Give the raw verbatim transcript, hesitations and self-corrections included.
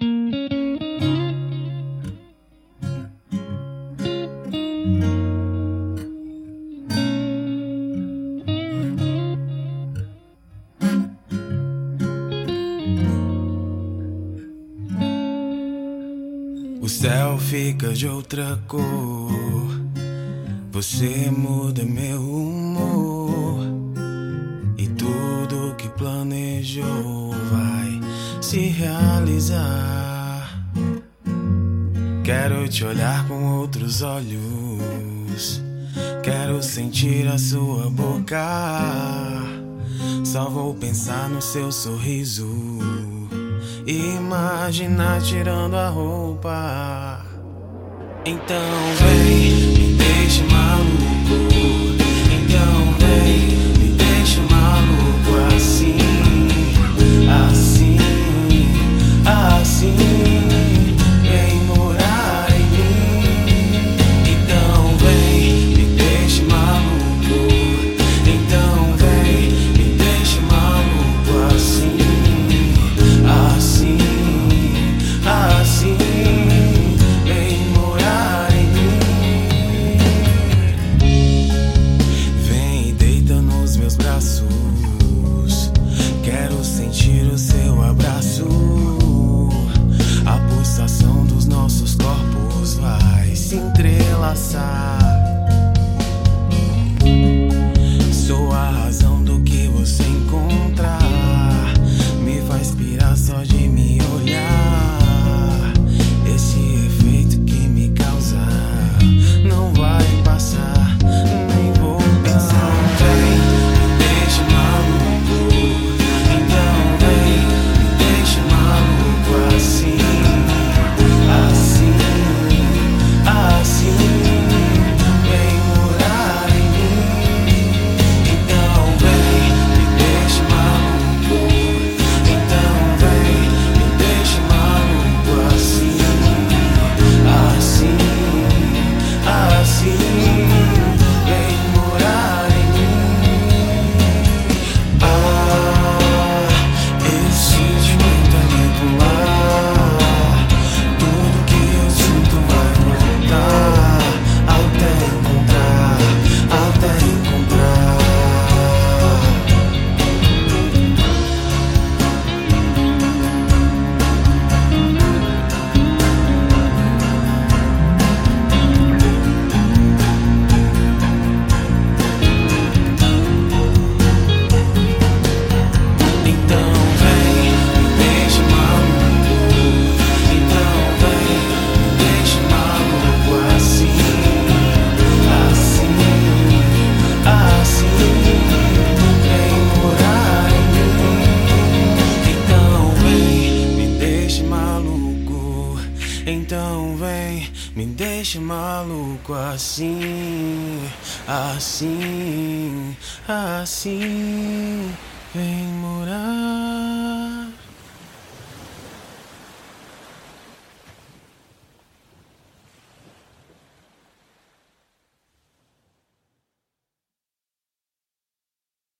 O céu fica de outra cor, você muda meu humor, e tudo que planejou vai se realizar. Quero te olhar com outros olhos, quero sentir a sua boca. Só vou pensar no seu sorriso, imaginar tirando a roupa. Então vem, me deixe maluco. Então vem, me deixe maluco. Assim, assim, assim. Vem morar em mim. Então vem, me deixe maluco. Então vem, me deixe maluco. Assim, assim, assim. Vem morar em mim. Vem e deita nos meus braços, quero sentir o seu abraço. A pulsação dos nossos corpos vai se entrelaçar. Sou a razão do que você encontrar, me faz pirar só de me olhar. Esse efeito que me causa não vai passar, nem vou pensar. Vem, me deixe maluco. Então vem, me deixe maluco. Assim, assim, assim. Vem morar em mim. Então vem, me deixe maluco. Então vem, me deixe maluco. Assim, assim, assim. Vem morar em mim. Ah, esse sentimento é bipolar. Tudo que eu sinto vai voltar até encontrar, até encontrar. Então vem, me deixe maluco. Então vem, me deixe maluco. Assim, assim, assim. Vem morar em mim. Então vem, me deixe maluco. Então vem, me deixe maluco. Assim, assim, assim. Vem morar.